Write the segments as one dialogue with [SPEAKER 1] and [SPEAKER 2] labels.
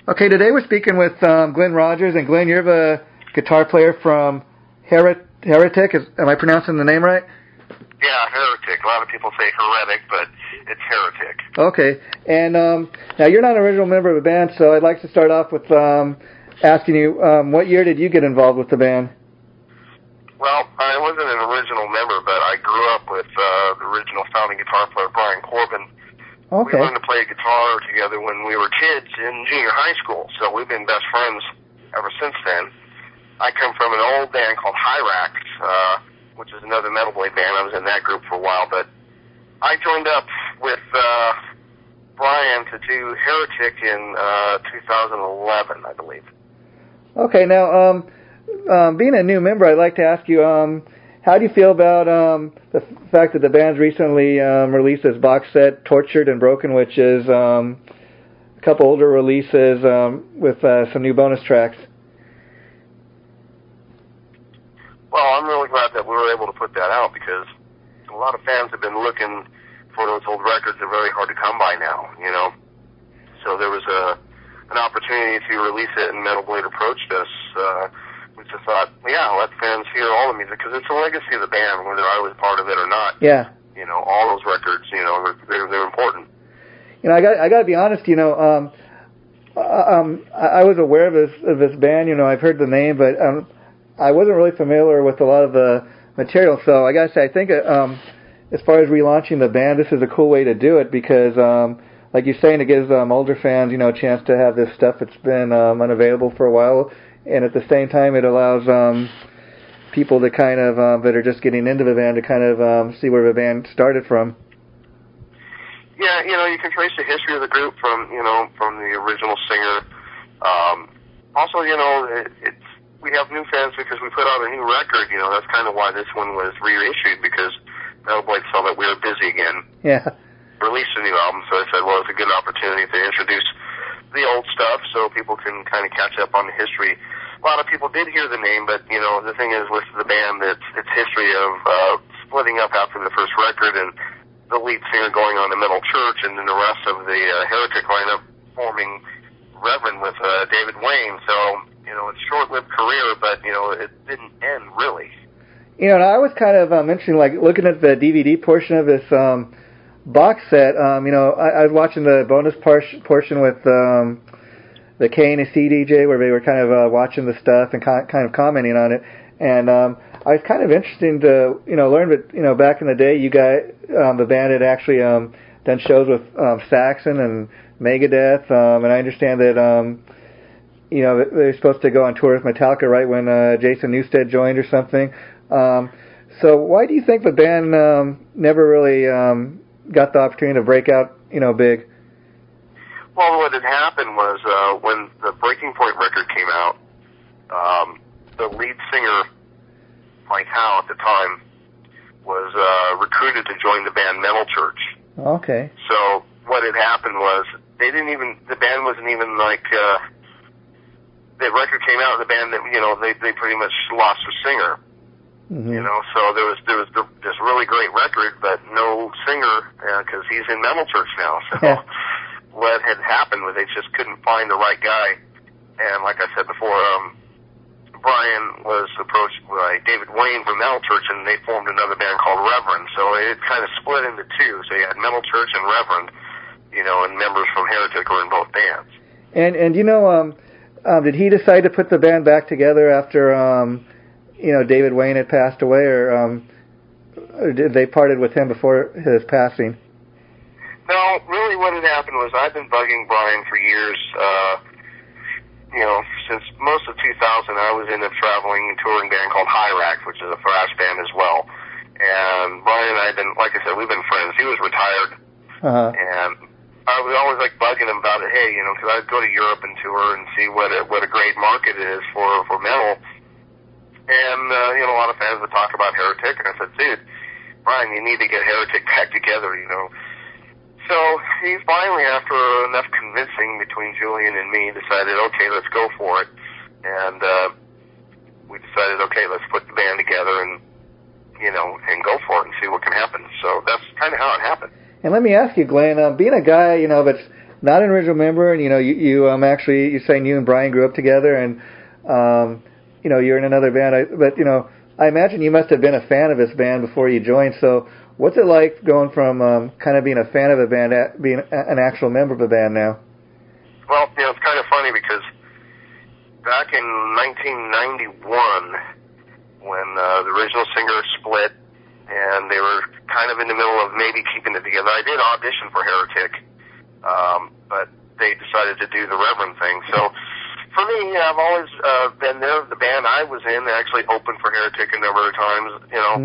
[SPEAKER 1] Okay, today we're speaking with Glenn Rogers, and Glenn, you're the guitar player from Heretic. Am I pronouncing the name right?
[SPEAKER 2] Yeah, Heretic. A lot of people say Heretic, but it's Heretic.
[SPEAKER 1] Okay, and now you're not an original member of the band, so I'd like to start off with asking you, what year did you get involved with the band?
[SPEAKER 2] Well, I wasn't an original member, but I grew up with the original founding guitar player, Brian Corbin.
[SPEAKER 1] Okay.
[SPEAKER 2] We learned to play guitar together when we were kids in junior high school, so we've been best friends ever since then. I come from an old band called Hyrax, which is another Metal Blade band. I was in that group for a while, but I joined up with Brian to do Heretic in 2011, I believe.
[SPEAKER 1] Okay, now, being a new member, I'd like to ask you, how do you feel about the fact that the band's recently released this box set, Tortured and Broken, which is a couple older releases with some new bonus tracks?
[SPEAKER 2] Well, I'm really glad that we were able to put that out because a lot of fans have been looking for those old records. They're very hard to come by now, you know. So there was an opportunity to release it, and Metal Blade approached us. We just thought, yeah, let fans hear all the music, because it's a legacy of the band, whether I was part of it or not.
[SPEAKER 1] Yeah.
[SPEAKER 2] You know, all those records, you know, they're important.
[SPEAKER 1] You know, I got to be honest. You know, I was aware of this band. You know, I've heard the name, but I wasn't really familiar with a lot of the material. So I got to say, I think as far as relaunching the band, this is a cool way to do it because, like you're saying, it gives older fans, you know, a chance to have this stuff that's been unavailable for a while. And at the same time, it allows people to kind of, that are just getting into the band to kind of see where the band started from.
[SPEAKER 2] Yeah, you know, you can trace the history of the group from the original singer. Also, you know, we have new fans because we put out a new record. You know, that's kind of why this one was reissued, because Metal Blade saw that we were busy again.
[SPEAKER 1] Yeah.
[SPEAKER 2] Released a new album, so I said, well, it's a good opportunity to introduce the old stuff so people can kind of catch up on the history. A lot of people did hear the name, but, you know, the thing is with the band, it's history of splitting up after the first record and the lead singer going on to Metal Church, and then the rest of the Heretic lineup forming Reverend with David Wayne. So, you know, it's a short-lived career, but, you know, it didn't end, really.
[SPEAKER 1] You know, and I was kind of mentioning, like, looking at the DVD portion of this box set, you know, I was watching the bonus portion with the K&C DJ, where they were kind of watching the stuff and kind of commenting on it, and I was kind of interested to, you know, learn that, you know, back in the day, you guys, the band had actually done shows with Saxon and Megadeth, and I understand that, you know, they're supposed to go on tour with Metallica right when Jason Newsted joined or something. So why do you think the band never really got the opportunity to break out, you know, big?
[SPEAKER 2] Well, what had happened was when the Breaking Point record came out, the lead singer, Mike Howe, at the time, was recruited to join the band Metal Church.
[SPEAKER 1] Okay.
[SPEAKER 2] So what had happened was the band wasn't even like, the record came out, and the band, you know, they pretty much lost their singer. Mm-hmm. You know, so there was this really great record, but no singer, because he's in Metal Church now. So yeah. What had happened was they just couldn't find the right guy. And like I said before, Brian was approached by David Wayne from Metal Church, and they formed another band called Reverend. So it kind of split into two. So you had Metal Church and Reverend, you know, and members from Heretic were in both bands.
[SPEAKER 1] And you know, did he decide to put the band back together after, you know, David Wayne had passed away, or did they parted with him before his passing?
[SPEAKER 2] No, really what had happened was I've been bugging Brian for years. You know, since most of 2000, I was in a traveling and touring band called Hyrax, which is a thrash band as well. And Brian and I had been, like I said, we've been friends. He was retired. Uh-huh. And I was always like bugging him about it. Hey, you know, because I'd go to Europe and tour and see what a great market is for metal. And, you know, a lot of fans would talk about Heretic. And I said, dude, Brian, you need to get Heretic back together, you know. So he finally, after enough convincing between Julian and me, decided, okay, let's go for it. And we decided, okay, let's put the band together and, you know, and go for it and see what can happen. So that's kind of how it happened.
[SPEAKER 1] And let me ask you, Glenn, being a guy, you know, that's not an original member, and actually you're saying you and Brian grew up together, and you're in another band. But I imagine you must have been a fan of this band before you joined. So what's it like going from kind of being a fan of a band to being an actual member of a band now?
[SPEAKER 2] Well, it's kind of funny because back in 1991, when the original singer split, and they were kind of in the middle of maybe keeping it together, I did audition for Heretic, but they decided to do the Reverend thing. So for me, I've always been there. The band I was in actually opened for Heretic a number of times.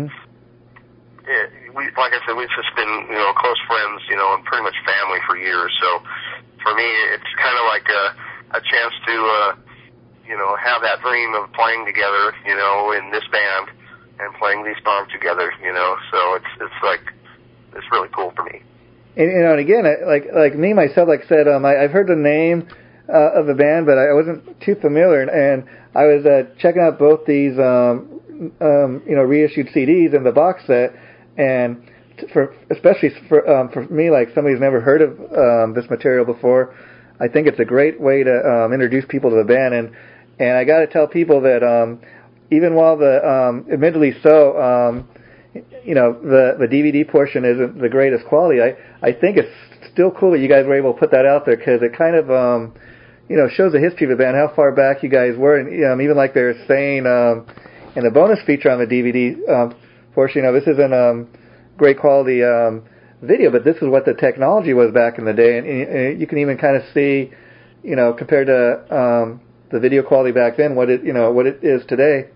[SPEAKER 2] Like I said, we've just been close friends, and pretty much family for years. So for me, it's kind of like a chance to have that dream of playing together, in this band and playing these songs together, So it's really cool for me.
[SPEAKER 1] And again, like me myself, like I said, I've heard the name of the band, but I wasn't too familiar, and I was checking out both these reissued CDs and the box set, and especially for me, like somebody who's never heard of this material before, I think it's a great way to introduce people to the band, and I got to tell people that even while the admittedly so, the DVD portion isn't the greatest quality, I think it's still cool that you guys were able to put that out there, because it kind of shows the history of the band, how far back you guys were, and even like they're saying in the bonus feature on the DVD portion, this isn't great quality video, but this is what the technology was back in the day, and you can even kind of see, compared to the video quality back then, what it is today.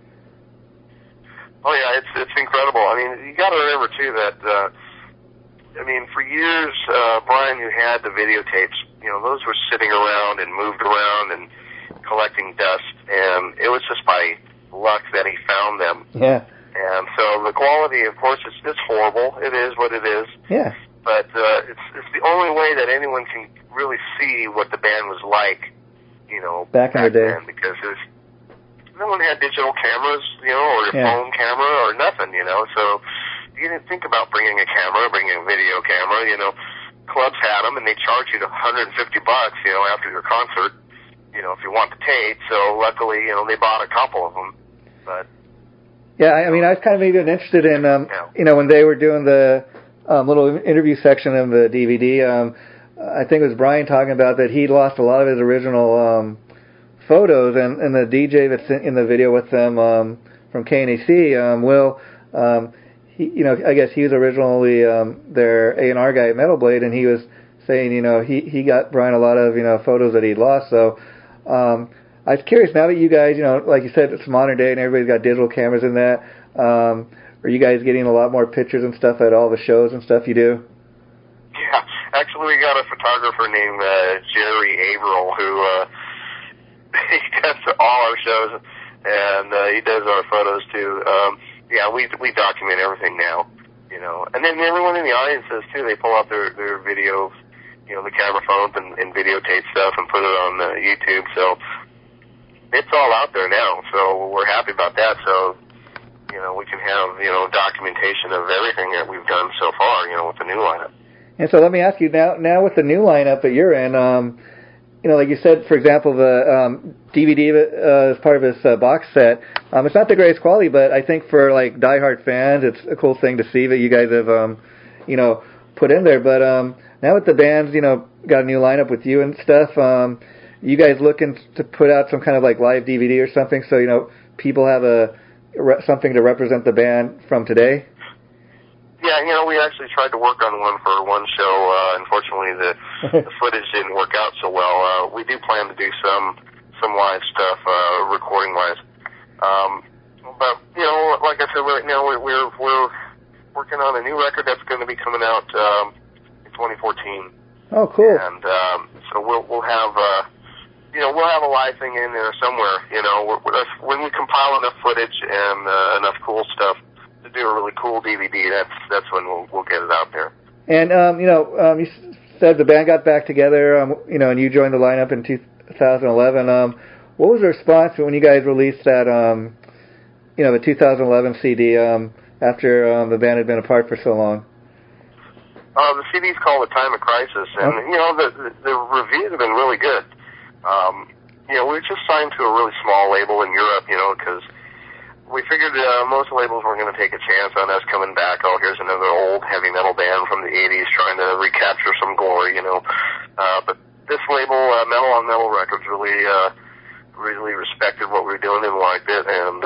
[SPEAKER 2] Oh yeah, it's incredible. I mean, you got to remember too that for years, Brian, who had the videotapes, those were sitting around and moved around and collecting dust, and it was just by luck that he found them.
[SPEAKER 1] Yeah.
[SPEAKER 2] And so the quality, of course, it's horrible. It is what it is.
[SPEAKER 1] Yeah.
[SPEAKER 2] But it's the only way that anyone can really see what the band was like,
[SPEAKER 1] back in the day.
[SPEAKER 2] then, because no one had digital cameras, or a phone camera or nothing, so you didn't think about bringing a camera, bringing a video camera, clubs had them and they charged you $150, after your concert, if you want the tape. So luckily, they bought a couple of them, but.
[SPEAKER 1] Yeah, I mean, I was kind of even interested in, when they were doing the little interview section of the DVD, I think it was Brian talking about that he'd lost a lot of his original photos, and the DJ that's in the video with them from KNAC, Will, I guess he was originally their A&R guy at Metal Blade, and he was saying, he got Brian a lot of, photos that he'd lost. So I was curious, now that you guys, like you said, it's modern day and everybody's got digital cameras in that, are you guys getting a lot more pictures and stuff at all the shows and stuff you do?
[SPEAKER 2] Yeah, actually we got a photographer named Jerry Averill who he comes to all our shows, and he does our photos too. Yeah, we document everything now, and then everyone in the audience does too. They pull out their video, the camera phones and videotape stuff and put it on YouTube. So it's all out there now. So we're happy about that. So we can have documentation of everything that we've done so far, with the new lineup.
[SPEAKER 1] And so let me ask you now with the new lineup that you're in, like you said, for example, the DVD as part of this box set, it's not the greatest quality, but I think for like diehard fans, it's a cool thing to see that you guys have, put in there. But now that the band's, got a new lineup with you and stuff, you guys looking to put out some kind of like live DVD or something, so people have something to represent the band from today?
[SPEAKER 2] Yeah, we actually tried to work on one for one show. Unfortunately, the footage didn't work out so well. We do plan to do some live stuff, recording-wise. But like I said, right now we're working on a new record that's going to be coming out in 2014.
[SPEAKER 1] Oh, cool!
[SPEAKER 2] And so we'll have we'll have a live thing in there somewhere. When we compile enough footage and enough cool stuff to do a really cool DVD, that's when we'll get it out there. And
[SPEAKER 1] you said the band got back together, and you joined the lineup in 2011. What was the response when you guys released that, the 2011 CD after the band had been apart for so long?
[SPEAKER 2] The CD's called A Time of Crisis, and, you know, the reviews have been really good. You know, we were just signed to a really small label in Europe, you know, because we figured most labels weren't going to take a chance on us coming back. Oh, here's another old heavy metal band from the 80s trying to recapture some glory, you know. But this label, Metal on Metal Records, really respected what we were doing and liked it, and,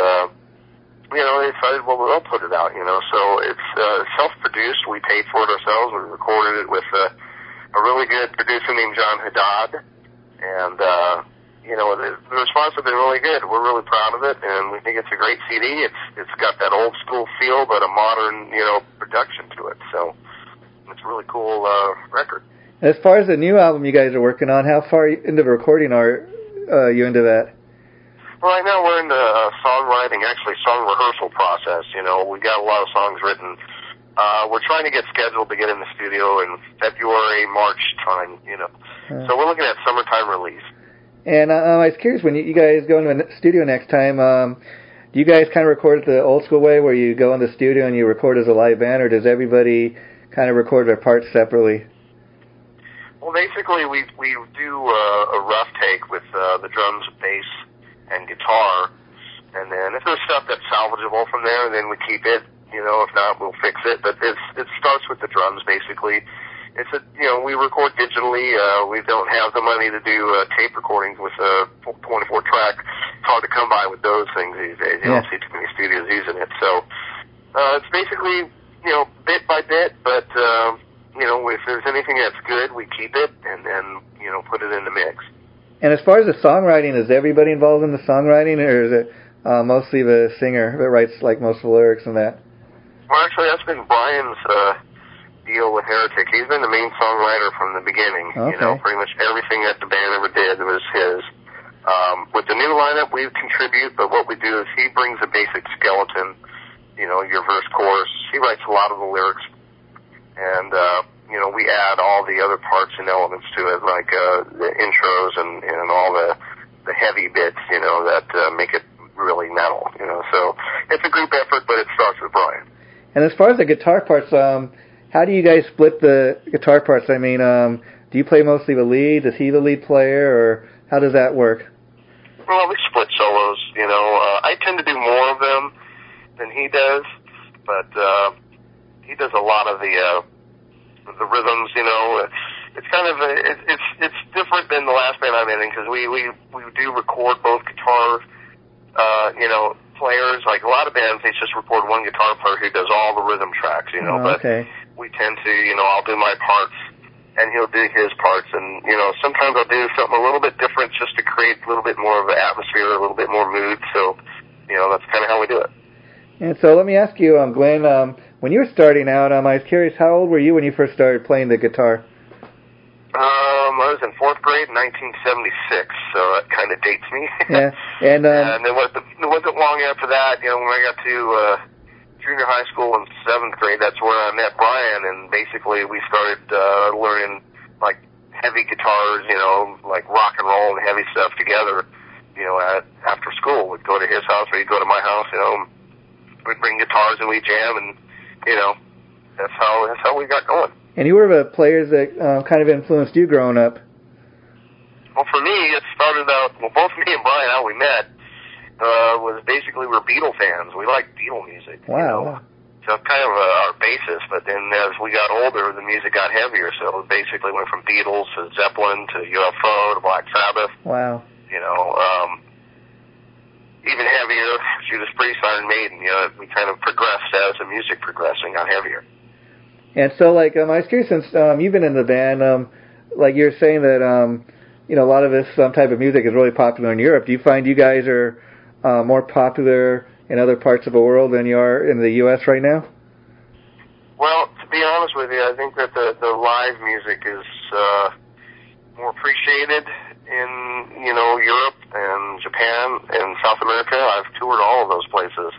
[SPEAKER 2] you know, they decided, well, we'll put it out, you know. So it's self-produced. We paid for it ourselves. We recorded it with a really good producer named John Haddad, and, you know, the response has been really good. We're really proud of it, and we think it's a great CD. It's got that old school feel, but a modern, you know, production to it. So it's a really cool record.
[SPEAKER 1] As far as the new album you guys are working on, how far into the recording are you into that?
[SPEAKER 2] Well, right now we're in the songwriting, actually song rehearsal process. You know, we got a lot of songs written. We're trying to get scheduled to get in the studio in February, March time, you know. So we're looking at summertime release.
[SPEAKER 1] And I was curious, when you guys go into the studio next time, do you guys kind of record it the old school way where you go in the studio and you record as a live band, or does everybody kind of record their parts separately?
[SPEAKER 2] Well, basically, we do a rough take with the drums, bass, and guitar, and then if there's stuff that's salvageable from there, then we keep it. You know, if not, we'll fix it. But it starts with the drums, basically. You know, we record digitally. We don't have the money to do tape recordings with a 24-track. It's hard to come by with those things these days. You don't see too many studios using it. So it's basically, you know, bit by bit, but, you know, if there's anything that's good, we keep it and then, you know, put it in the mix. And
[SPEAKER 1] as far as the songwriting, is everybody involved in the songwriting, or is it mostly the singer that writes, like, most of the lyrics and that?
[SPEAKER 2] Well, actually, that's been Brian's deal with Heretic. He's been the main songwriter from the beginning. Okay. You know, pretty much everything that the band ever did was his. With the new lineup, we contribute, but what we do is he brings a basic skeleton, you know, your verse, chorus. He writes a lot of the lyrics, and, you know, we add all the other parts and elements to it, like the intros and all the heavy bits, you know, that make it really metal, you know. So it's a group effort, but it starts with Brian.
[SPEAKER 1] And as far as the guitar parts, how do you guys split the guitar parts? I mean, do you play mostly the lead? Is he the lead player, or how does that work?
[SPEAKER 2] Well, we split solos, you know. I tend to do more of them than he does, but he does a lot of the rhythms, you know. It's kind of it's different than the last band I'm in, because we do record both guitar, you know, players. Like a lot of bands, they just record one guitar player who does all the rhythm tracks, you know.
[SPEAKER 1] Okay.
[SPEAKER 2] But we tend to, you know, I'll do my parts and he'll do his parts, and, you know, sometimes I'll do something a little bit different just to create a little bit more of an atmosphere, a little bit more mood. So, you know, that's kind of how we do it.
[SPEAKER 1] And so let me ask you, Glenn, when you were starting out, I was curious, how old were you when you first started playing the guitar?
[SPEAKER 2] I was in 4th grade in 1976, so that kind of dates me.
[SPEAKER 1] Yeah, and
[SPEAKER 2] it wasn't long after that, you know, when I got to junior high school in 7th grade, that's where I met Brian, and basically we started learning, like, heavy guitars, you know, like rock and roll and heavy stuff together, you know, after school. We'd go to his house, or he'd go to my house, you know, we'd bring guitars and we'd jam, and, you know, that's how we got going.
[SPEAKER 1] And you were the players that kind of influenced you growing up.
[SPEAKER 2] Well, for me, it started out, well, both me and Brian, how we met, was basically we're Beatle fans. We like Beatle music.
[SPEAKER 1] Wow.
[SPEAKER 2] You know? So kind of our basis, but then as we got older, the music got heavier, so it basically went from Beatles to Zeppelin to UFO to Black Sabbath.
[SPEAKER 1] Wow.
[SPEAKER 2] You know, even heavier, Judas Priest, Iron Maiden. You know, we kind of progressed as the music progressed and got heavier.
[SPEAKER 1] And so, like, I was curious, since you've been in the band, like you're saying that, you know, a lot of this type of music is really popular in Europe. Do you find you guys are more popular in other parts of the world than you are in the U.S. right now?
[SPEAKER 2] Well, to be honest with you, I think that the live music is more appreciated in, you know, Europe and Japan and South America. I've toured all of those places.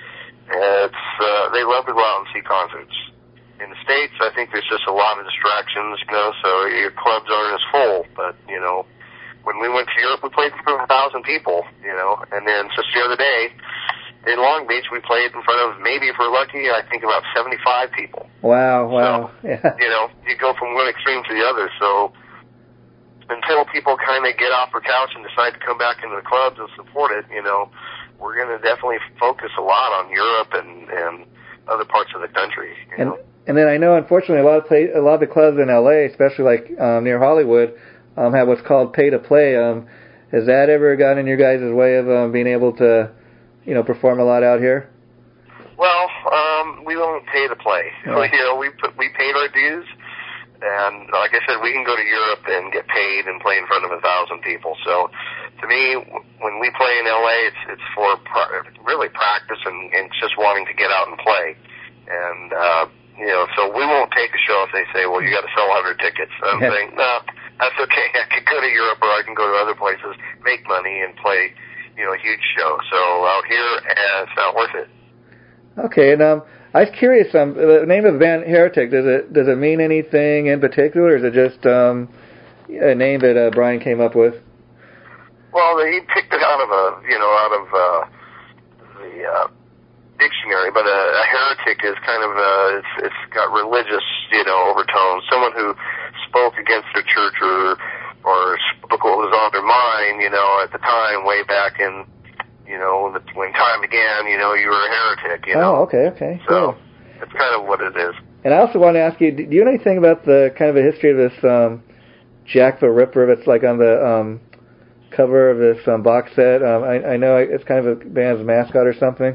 [SPEAKER 2] They love to go out and see concerts. In the States, I think there's just a lot of distractions, you know, so your clubs aren't as full. But, you know, when we went to Europe, we played for 1,000 people, you know, and then just the other day, in Long Beach, we played in front of, maybe if we're lucky, I think about 75 people.
[SPEAKER 1] Wow.
[SPEAKER 2] So,
[SPEAKER 1] Yeah.
[SPEAKER 2] You go from one extreme to the other. So until people kind of get off their couch and decide to come back into the clubs and support it, we're going to definitely focus a lot on Europe and other parts of the country.
[SPEAKER 1] And then I know, unfortunately, a lot of the clubs in LA, especially like near Hollywood, have what's called pay to play. Has that ever gotten in your guys' way of being able to, perform a lot out here?
[SPEAKER 2] Well, we don't pay to play.
[SPEAKER 1] Yeah.
[SPEAKER 2] We paid our dues, and like I said, we can go to Europe and get paid and play in front of 1,000 people. So, to me, when we play in LA, it's for really practice and just wanting to get out and play. And so we won't take a show if they say, well, you got to sell 100 tickets. I'm saying, no, that's okay. I could go to Europe or I can go to other places, make money, and play, a huge show. So out here, it's not worth it.
[SPEAKER 1] Okay, and I was curious. The name of the band Heretic, does it mean anything in particular, or is it just a name that Brian came up with?
[SPEAKER 2] Well, he picked it out of the dictionary, but a heretic is kind of it's got religious, overtones. Someone who spoke against the church or spoke what was on their mind, at the time, way back in, when time began, you were a heretic,
[SPEAKER 1] Oh, okay.
[SPEAKER 2] So that's kind of what it is.
[SPEAKER 1] And I also want to ask you, do you know anything about the kind of a history of this Jack the Ripper that's like on the cover of this box set? I know it's kind of a band's mascot or something.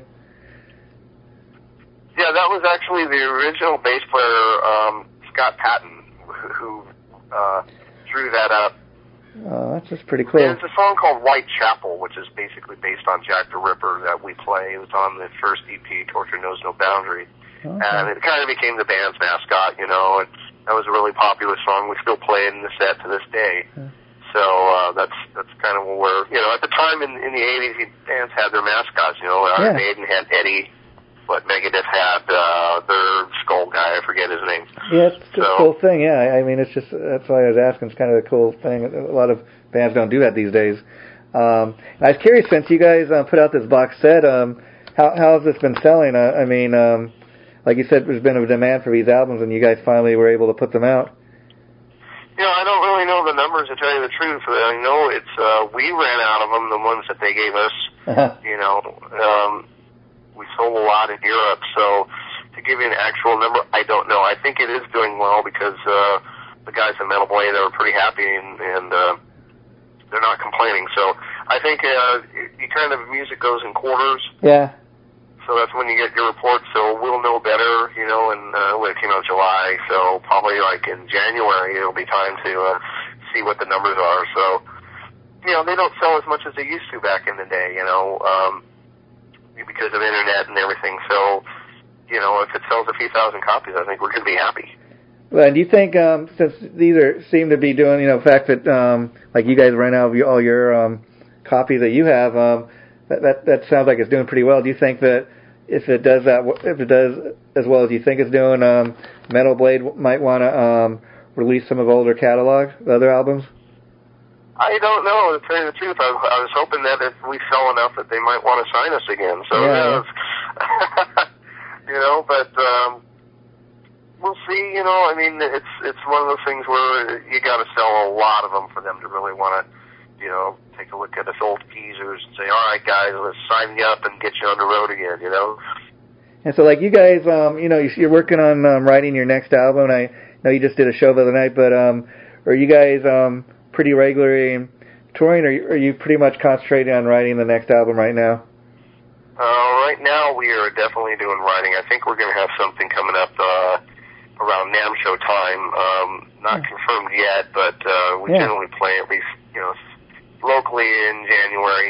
[SPEAKER 2] Yeah, that was actually the original bass player, Scott Patton, who drew that up.
[SPEAKER 1] Oh, that's just pretty cool.
[SPEAKER 2] There's a song called Whitechapel, which is basically based on Jack the Ripper that we play. It was on the first EP, Torture Knows No Boundary.
[SPEAKER 1] Okay.
[SPEAKER 2] And it kind of became the band's mascot, and that was a really popular song. We still play it in the set to this day.
[SPEAKER 1] Okay.
[SPEAKER 2] So that's kind of where, at the time in the 80s, bands had their mascots. Iron Maiden had Eddie. But Megadeth had their skull guy, I forget his name.
[SPEAKER 1] Yeah, it's a cool thing, yeah. I mean, it's just, that's why I was asking, it's kind of a cool thing. A lot of bands don't do that these days. I was curious, since you guys put out this box set, how has this been selling? I mean, like you said, there's been a demand for these albums, and you guys finally were able to put them out.
[SPEAKER 2] I don't really know the numbers, to tell you the truth. I know we ran out of them, the ones that they gave us, we sold a lot in Europe, so to give you an actual number, I don't know. I think it is doing well because the guys at Metal Blade are pretty happy and they're not complaining. So I think music goes in quarters.
[SPEAKER 1] Yeah.
[SPEAKER 2] So that's when you get your report. So we'll know better, and when it came out in July. So probably like in January, it'll be time to see what the numbers are. So, they don't sell as much as they used to back in the day, because of internet and everything. So, if it sells a few thousand copies, I think we're going to be happy.
[SPEAKER 1] Well, and do you think, since these seem to be doing, the fact that, like you guys ran out of all your copies that you have, that sounds like it's doing pretty well. Do you think that if it does as well as you think it's doing, Metal Blade might want to release some of older catalog, the other albums?
[SPEAKER 2] I don't know, to tell you the truth. I was hoping that if we sell enough that they might want to sign us again. So, but we'll see, I mean, it's one of those things where you got to sell a lot of them for them to really want to, take a look at us old geezers and say, all right, guys, let's sign you up and get you on the road again,
[SPEAKER 1] And so, like, you guys, you're working on writing your next album. I know you just did a show the other night, but are you guys pretty regularly touring, or are you pretty much concentrating on writing the next album right now?
[SPEAKER 2] Right now, we are definitely doing writing. I think we're going to have something coming up around NAMM show time. Not confirmed yet, but we generally play at least, locally in January.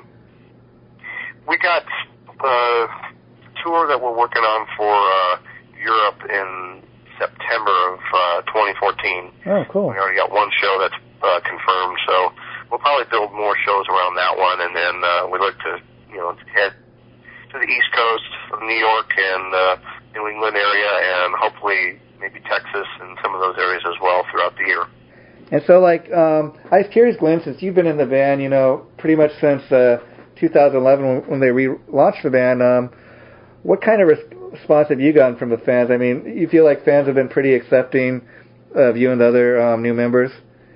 [SPEAKER 2] We got a tour that we're working on for Europe in September of 2014.
[SPEAKER 1] Oh, cool.
[SPEAKER 2] We already got one show that's confirmed, so we'll probably build more shows around that one, and then we look to, head to the East Coast of New York and New England area, and hopefully maybe Texas and some of those areas as well throughout the year. And
[SPEAKER 1] so, like, I was curious, Glenn, since you've been in the band, pretty much since 2011 when they relaunched the band. What kind of response have you gotten from the fans? I mean, you feel like fans have been pretty accepting of you and the other new members?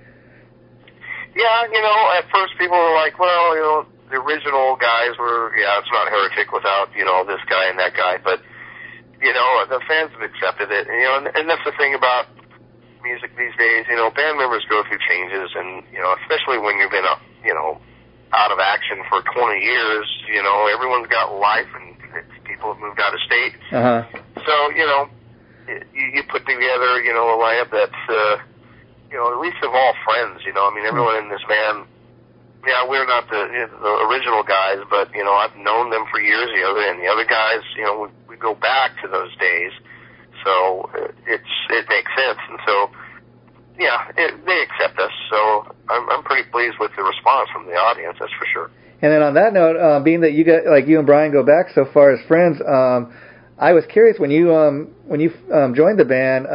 [SPEAKER 2] Yeah, at first people were like, well, the original guys were, it's not Heretic without, this guy and that guy. But, the fans have accepted it. And that's the thing about music these days. Band members go through changes, and, especially when you've been, out of action for 20 years, everyone's got life, and people have moved out of state.
[SPEAKER 1] Uh-huh.
[SPEAKER 2] So, you put together, a lineup that's, at least of all friends, everyone in this band, we're not the original guys, but, I've known them for years, and the other guys, we go back to those days, so it makes sense, and so, they accept us, so I'm pretty pleased with the response from the audience, that's for sure.
[SPEAKER 1] And then on that note, being that you and Brian go back so far as friends, I was curious when you joined the band,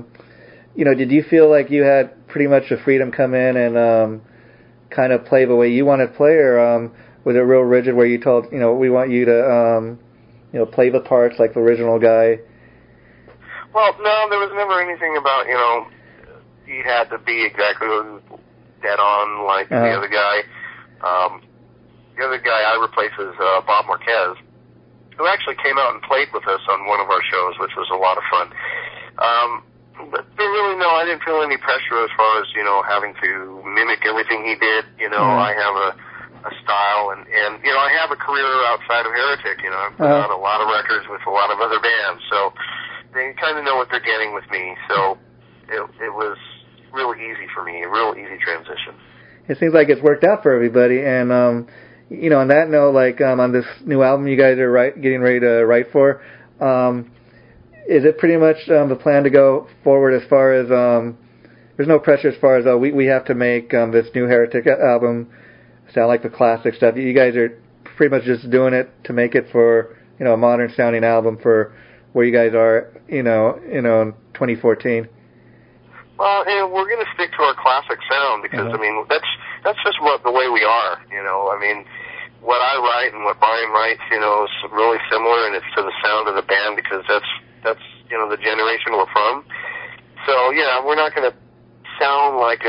[SPEAKER 1] did you feel like you had pretty much the freedom come in and kind of play the way you wanted to play, or was it real rigid where you told, we want you to play the parts like the original guy?
[SPEAKER 2] Well, no, there was never anything about, he had to be exactly dead on like the other guy. The other guy I replaced is Bob Marquez, who actually came out and played with us on one of our shows, which was a lot of fun. But really, no, I didn't feel any pressure as far as, having to mimic everything he did. I have a style, and I have a career outside of Heretic. I've put out a lot of records with a lot of other bands, so they kind of know what they're getting with me. So it was really easy for me, a real easy transition.
[SPEAKER 1] It seems like it's worked out for everybody, and on that note, like on this new album you guys are getting ready to write for, is it pretty much the plan to go forward as far as there's no pressure as far as we have to make this new Heretic album sound like the classic stuff? You guys are pretty much just doing it to make it for a modern sounding album for where you guys are in 2014.
[SPEAKER 2] Well, we're going to stick to our classic sound because that's just the way we are. What I write and what Brian writes, is really similar, and it's to the sound of the band because that's the generation we're from. So we're not going to sound like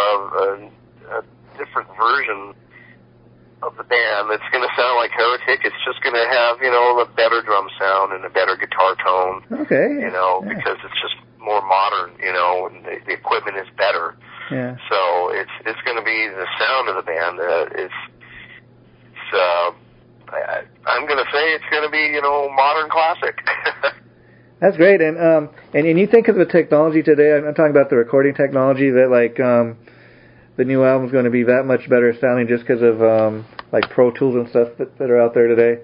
[SPEAKER 2] a different version of the band. It's going to sound like Heretic. It's just going to have a better drum sound and a better guitar tone.
[SPEAKER 1] Okay.
[SPEAKER 2] Because it's just more modern. And the equipment is better.
[SPEAKER 1] Yeah.
[SPEAKER 2] So it's going to be the sound of the band. I'm going to say it's going to be modern classic.
[SPEAKER 1] That's great, and you think of the technology today. I'm talking about the recording technology that the new album's going to be that much better sounding just because of Pro Tools and stuff that are out there today.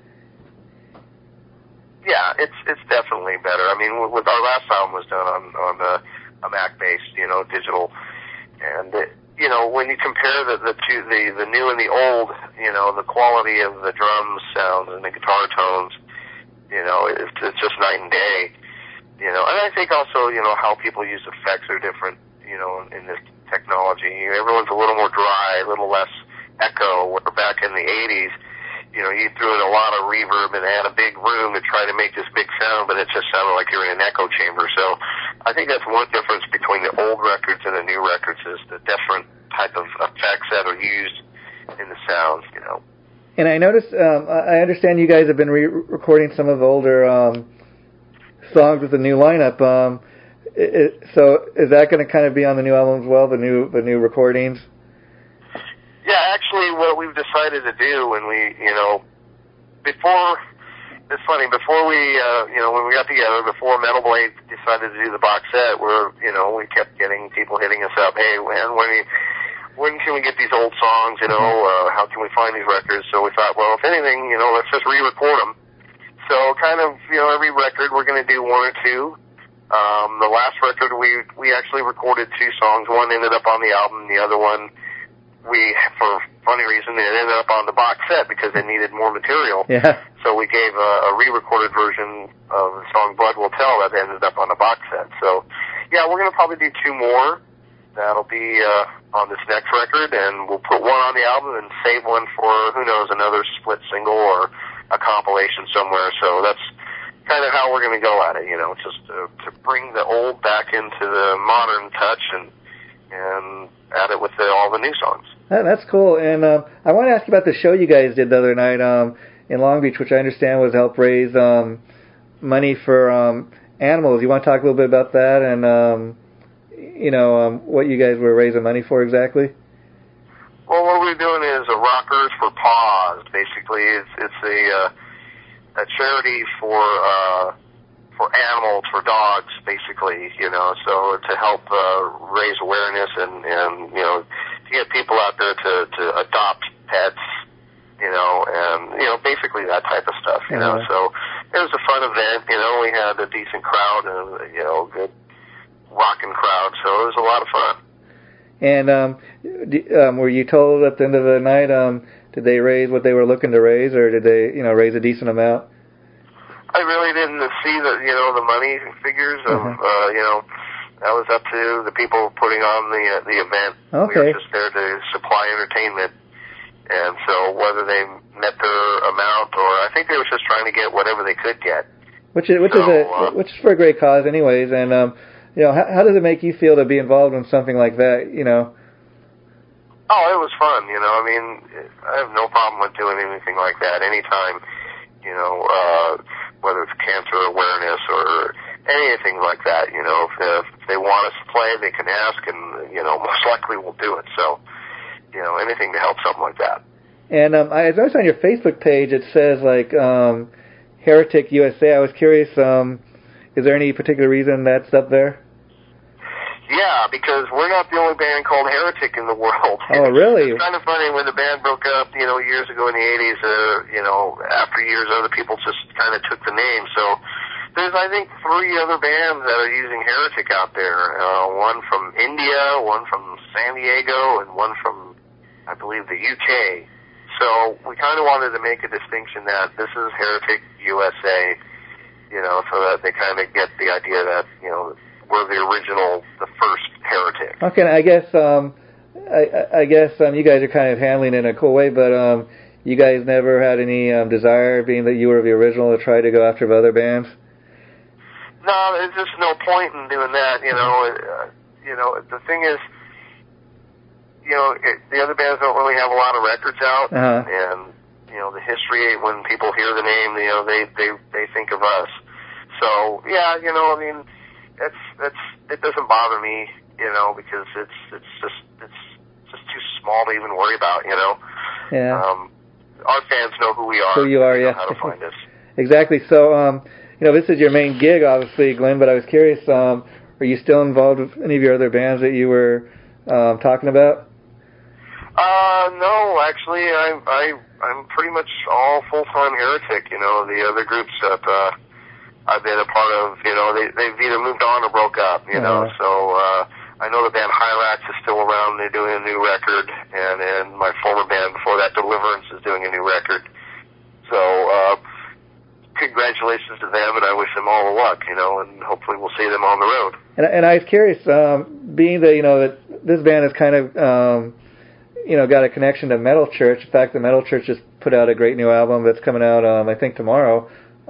[SPEAKER 1] Yeah, it's definitely better. With our last album was done on a Mac-based, digital, and when you compare the two, the new and the old, the quality of the drum sounds and the guitar tones, it's just night and day, and I think also, how people use effects are different, in this technology. Everyone's a little more dry, a little less echo, where back in the 80s, you threw in a lot of reverb and had a big room to try to make this big sound, but it just sounded like you're in an echo chamber. So I think that's one difference between the old records and the new records is the different type of effects that are used in the sounds, And I noticed, I understand you guys have been re-recording some of the older songs with the new lineup. So is that going to kind of be on the new album as well, the new recordings?
[SPEAKER 2] Yeah, actually, what we've decided to do when we, before we, when we got together, before Metal Blade decided to do the box set, we kept getting people hitting us up, hey, man, when can we get these old songs, how can we find these records? So we thought, well, if anything, let's just re-record them. So kind of, every record we're going to do one or two. The last record, we actually recorded two songs. One ended up on the album, the other one, for funny reason, it ended up on the box set because they needed more material.
[SPEAKER 1] Yeah.
[SPEAKER 2] So we gave a re-recorded version of the song Blood Will Tell that ended up on the box set. So, yeah, we're going to probably do two more. that'll be on this next record, and we'll put one on the album and save one for, who knows, another split single or a compilation somewhere. So that's kind of how we're going to go at it, just to bring the old back into the modern touch and add it with all the new songs.
[SPEAKER 1] That's cool. And I want to ask you about the show you guys did the other night in Long Beach, which I understand was help raise money for animals. You want to talk a little bit about that and what you guys were raising money for exactly?
[SPEAKER 2] Well, what we're doing is a Rockers for Paws. Basically, it's a charity for animals, for dogs, basically. So to help raise awareness and to get people out there to adopt pets, and basically that type of stuff. So it was a fun event. We had a decent crowd and good rocking crowd, so it was a lot of fun. And
[SPEAKER 1] were you told at the end of the night, did they raise what they were looking to raise, or did they, raise a decent amount?
[SPEAKER 2] I really didn't see the money figures of, that was up to the people putting on the event.
[SPEAKER 1] Okay.
[SPEAKER 2] We were just there to supply entertainment, and so whether they met their amount, or I think they were just trying to get whatever they could get. Which is
[SPEAKER 1] for a great cause, anyways, and how does it make you feel to be involved in something like that,
[SPEAKER 2] Oh, it was fun, I have no problem with doing anything like that. Anytime, whether it's cancer awareness or anything like that, if they want us to play, they can ask, and, most likely we'll do it. So, anything to help something like that. And
[SPEAKER 1] I noticed on your Facebook page it says, Heretic USA. I was curious, is there any particular reason that's up there?
[SPEAKER 2] Yeah, because we're not the only band called Heretic in the world.
[SPEAKER 1] Oh, really?
[SPEAKER 2] It's kind of funny when the band broke up, years ago in the 80s, after years, other people just kind of took the name. So there's, I think, 3 other bands that are using Heretic out there. One from India, one from San Diego, and one from, I believe, the UK. So we kind of wanted to make a distinction that this is Heretic USA, so that they kind of get the idea that, we're the first Heretic.
[SPEAKER 1] Okay, I guess you guys are kind of handling it in a cool way, but you guys never had any desire, being that you were the original, to try to go after other bands?
[SPEAKER 2] No, there's just no point in doing that. The thing is, the other bands don't really have a lot of records out, and the history, when people hear the name, they think of us. So yeah, it doesn't bother me, because it's just too small to even worry about,
[SPEAKER 1] Yeah.
[SPEAKER 2] Our fans know who we are.
[SPEAKER 1] Who you are,
[SPEAKER 2] they know
[SPEAKER 1] yeah.
[SPEAKER 2] how to find us.
[SPEAKER 1] Exactly. So, this is your main gig, obviously, Glenn. But I was curious, are you still involved with any of your other bands that you were talking about?
[SPEAKER 2] No, actually, I'm pretty much all full-time Heretic. The other groups that I've been a part of, they've either moved on or broke up, so I know the band Hyrax is still around. They're doing a new record, and my former band before that, Deliverance, is doing a new record. So congratulations to them, and I wish them all the luck, and hopefully we'll see them on the road.
[SPEAKER 1] And I was curious, being that, that this band has kind of, got a connection to Metal Church. In fact, the Metal Church just put out a great new album that's coming out, I think, tomorrow.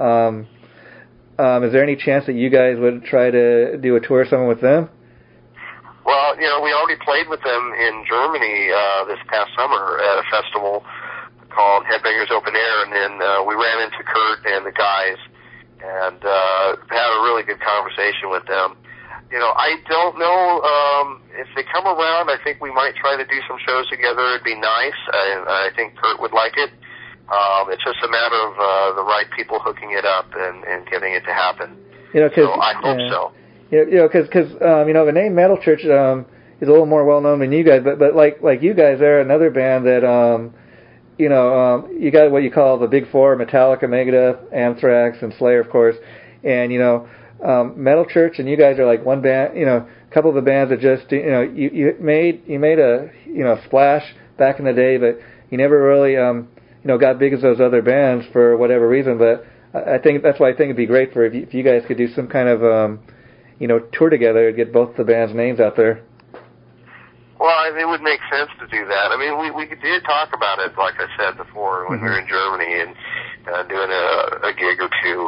[SPEAKER 1] Is there any chance that you guys would try to do a tour or something with them?
[SPEAKER 2] Well, we already played with them in Germany this past summer at a festival called Headbangers Open Air, and then we ran into Kurt and the guys and had a really good conversation with them. I don't know if they come around. I think we might try to do some shows together. It'd be nice. I think Kurt would like it. It's just a matter of the right people hooking it up and getting it to happen. So I hope so.
[SPEAKER 1] Because the name Metal Church is a little more well known than you guys, but like you guys, they're another band that you got what you call the Big Four: Metallica, Megadeth, Anthrax, and Slayer, of course. And Metal Church and you guys are like one band. A couple of the bands that just you made a splash back in the day, but you never really got big as those other bands for whatever reason. But I think that's why I think it'd be great for if you guys could do some kind of tour together and get both the bands' names out there.
[SPEAKER 2] Well, it would make sense to do that. I mean, we did talk about it, like I said before, when we were in Germany and doing a gig or two.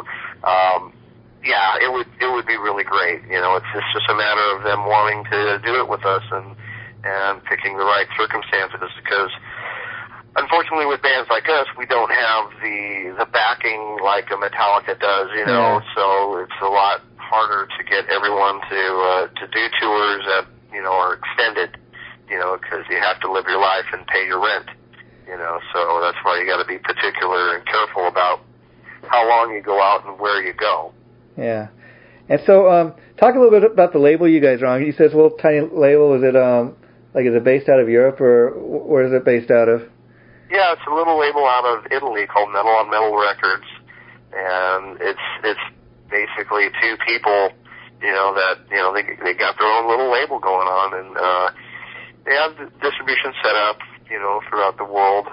[SPEAKER 2] Yeah, it would be really great. You know, it's just a matter of them wanting to do it with us and picking the right circumstances, because unfortunately with bands like us, we don't have the backing like a Metallica does, you know.
[SPEAKER 1] Yeah.
[SPEAKER 2] So it's a lot harder to get everyone to do tours that, you know, are extended, you know, because you have to live your life and pay your rent, you know. So that's why you got to be particular and careful about how long you go out and where you go.
[SPEAKER 1] Yeah. And so, talk a little bit about the label you guys are on. You said it's a little tiny label. Is it is it based out of Europe, or where is it based out of?
[SPEAKER 2] Yeah, it's a little label out of Italy called Metal on Metal Records, and it's basically two people, you know, that, you know, they got their own little label going on, and they have the distribution set up, you know, throughout the world.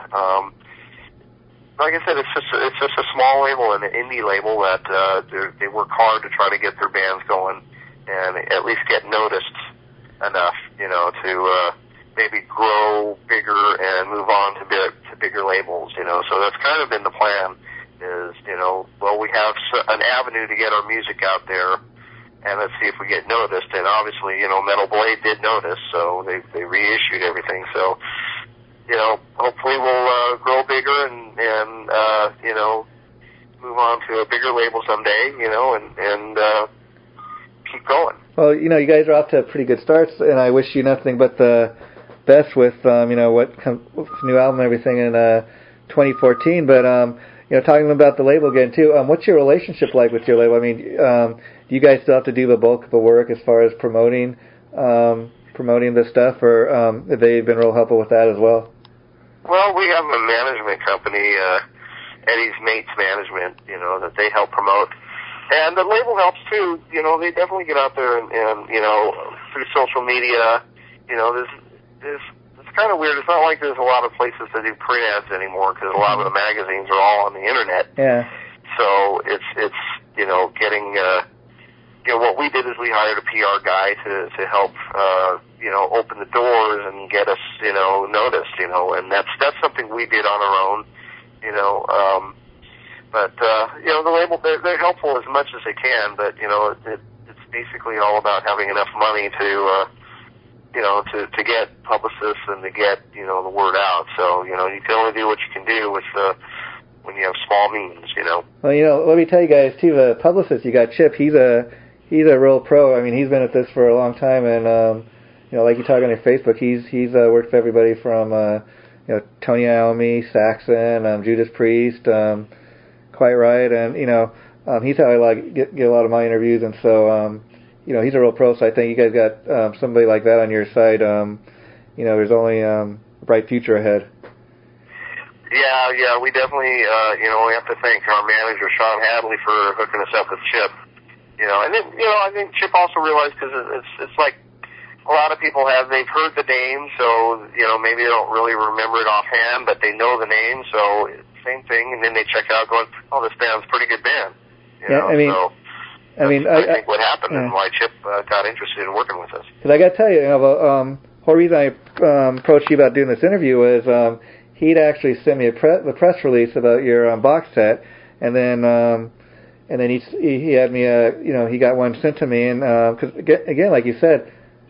[SPEAKER 2] Like I said, it's just a small label, an indie label that they work hard to try to get their bands going and at least get noticed enough, you know, to maybe grow bigger and move on to bigger labels, you know. So that's kind of been the plan, is, you know, well, we have an avenue to get our music out there, and let's see if we get noticed. And obviously, you know, Metal Blade did notice, so they reissued everything. So, you know, hopefully we'll grow bigger and you know, move on to a bigger label someday, you know, and keep going.
[SPEAKER 1] Well, you know, you guys are off to pretty good starts, and I wish you nothing but the best with, you know, what comes with the new album and everything in 2014. But, you know, talking about the label again, too, what's your relationship like with your label? I mean, do you guys still have to do the bulk of the work as far as promoting the stuff, or have they been real helpful with that as well?
[SPEAKER 2] Well, we have a management company, Eddie's Mates Management, you know, that they help promote. And the label helps too. You know, they definitely get out there and you know, through social media, you know, it's kind of weird. It's not like there's a lot of places that do print ads anymore, because a lot of the magazines are all on the internet.
[SPEAKER 1] Yeah.
[SPEAKER 2] So it's you know, getting you know, what we did is we hired a PR guy to help you know, open the doors and get us, you know, noticed, you know, and that's something we did on our own, you know. But you know, the label, they're helpful as much as they can, but you know, it's basically all about having enough money to you know, to get publicists and to get, you know, the word out. So, you know, you can only do what you can do with when you have small means, you know.
[SPEAKER 1] Well, you know, let me tell you guys too, the publicist you got, Chip, he's a real pro. I mean, he's been at this for a long time, and you know, like you talk on your Facebook, he's worked with everybody from you know, Tony Iommi, Saxon, Judas Priest, Quite Right, and you know, he's how I get a lot of my interviews, and so you know, he's a real pro. So I think you guys got somebody like that on your side. You know, there's only a bright future ahead.
[SPEAKER 2] Yeah, we definitely you know, we have to thank our manager Sean Hadley for hooking us up with Chip. You know, and then, you know, I think Chip also realized, because it's like a lot of people they've heard the name, so, you know, maybe they don't really remember it offhand, but they know the name, so same thing, and then they check out going, oh, this band's a pretty good band. You know, I think what happened and why Chip got interested in working with us.
[SPEAKER 1] Because I got to tell you, you know, the whole reason I approached you about doing this interview was he'd actually sent me the press release about your box set, and then he had me, you know, he got one sent to me, and because again, like you said,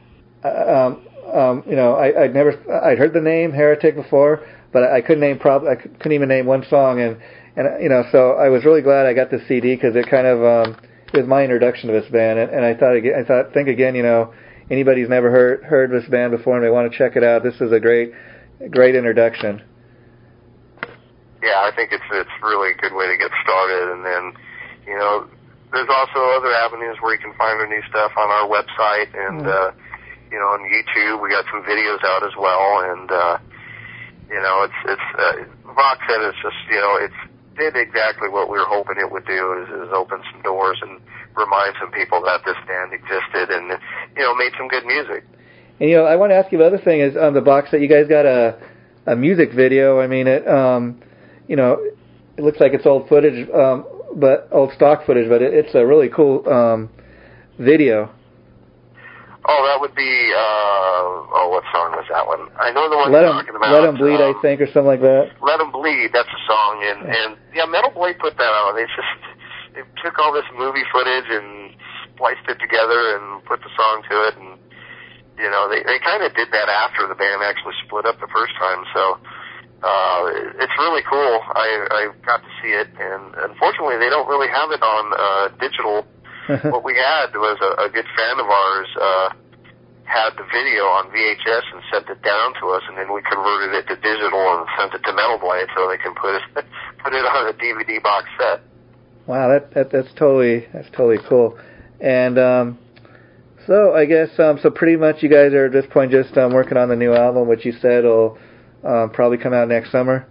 [SPEAKER 1] you know, I'd heard the name Heretic before, but I couldn't even name one song, and you know, so I was really glad I got the CD, because it kind of it was my introduction to this band, and I think again, you know, anybody who's never heard this band before and they want to check it out, this is a great introduction.
[SPEAKER 2] Yeah, I think it's really a good way to get started, and then, you know, there's also other avenues where you can find our new stuff on our website, and you know, on YouTube we got some videos out as well, and you know, it's Vox said it's just, you know, it's did exactly what we were hoping it would do, is open some doors and remind some people that this band existed, and, you know, made some good music.
[SPEAKER 1] And, you know, I want to ask you the other thing is on the box set, you guys got a music video. I mean, it you know, it looks like it's old footage, but old stock footage, but it's a really cool video.
[SPEAKER 2] Oh, that would be, what song was that one? I know the one
[SPEAKER 1] Let
[SPEAKER 2] you're talking about.
[SPEAKER 1] Let 'em Bleed, I think, or something like that.
[SPEAKER 2] Let 'em Bleed, that's a song. And Metal Blade put that out. They took all this movie footage and spliced it together and put the song to it. And, you know, they kind of did that after the band actually split up the first time. So, it's really cool. I got to see it. And unfortunately, they don't really have it on digital. What we had was a good fan of ours had the video on VHS and sent it down to us, and then we converted it to digital and sent it to Metal Blade so they can put it on a DVD box set.
[SPEAKER 1] Wow, that's totally cool. And so I guess so pretty much you guys are at this point just working on the new album, which you said will probably come out next summer.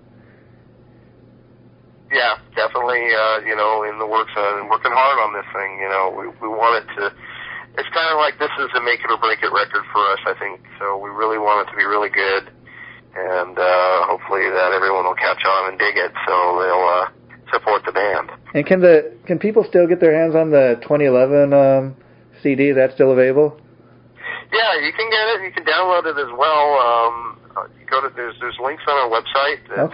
[SPEAKER 2] Yeah, definitely, you know, in the works and working hard on this thing. You know, we want it to, it's kind of like this is a make it or break it record for us, I think. So we really want it to be really good, and hopefully that everyone will catch on and dig it, so they'll support the band. And
[SPEAKER 1] can people still get their hands on the 2011 CD? Is that still available?
[SPEAKER 2] Yeah, you can get it. You can download it as well. You go to there's links on our website at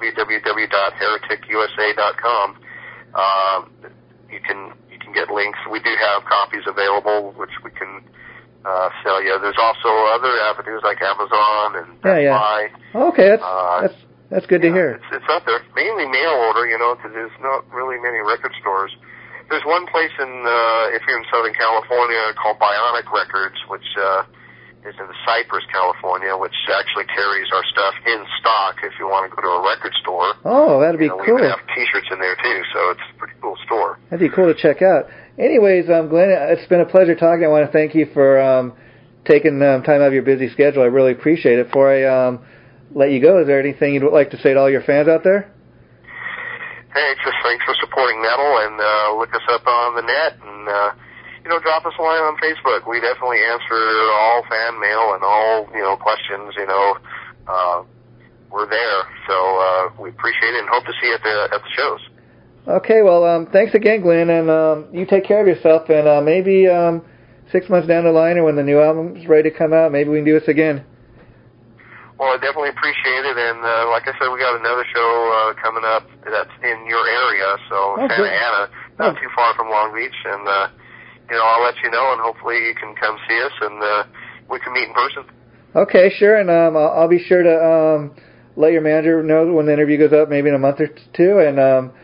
[SPEAKER 2] www.hereticusa.com. You can get links. We do have copies available, which we can sell you. There's also other avenues like Amazon and Best Buy.
[SPEAKER 1] Okay, that's good to hear.
[SPEAKER 2] It's out there. Mainly mail order, you know, because there's not really many record stores. There's one place if you're in Southern California called Bionic Records, which is in Cypress, California, which actually carries our stuff in stock if you want to go to a record store.
[SPEAKER 1] Oh, that'd be cool. We
[SPEAKER 2] even have T-shirts in there, too, so it's a pretty cool store.
[SPEAKER 1] That'd be cool to check out. Anyways, Glenn, it's been a pleasure talking. I want to thank you for taking time out of your busy schedule. I really appreciate it. Before I let you go, is there anything you'd like to say to all your fans out there?
[SPEAKER 2] Hey, just thanks for supporting metal, and look us up on the net, and you know, drop us a line on Facebook. We definitely answer all fan mail and all, you know, questions, you know. We're there. So we appreciate it and hope to see you at the shows.
[SPEAKER 1] Okay, well, thanks again, Glenn, and you take care of yourself, and maybe 6 months down the line or when the new album's ready to come out, maybe we can do this again.
[SPEAKER 2] Well, I definitely appreciate it, and like I said, we got another show coming up that's in your area, so Santa Ana, not too far from Long Beach, and you know, I'll let you know, and hopefully you can come see us, and we can meet in person. Okay,
[SPEAKER 1] sure, and I'll be sure to let your manager know when the interview goes up, maybe in a month or two, and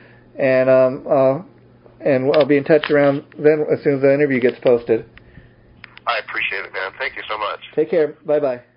[SPEAKER 1] I'll be in touch around then as soon as the interview gets posted.
[SPEAKER 2] I appreciate it, man. Thank you so much.
[SPEAKER 1] Take care. Bye-bye.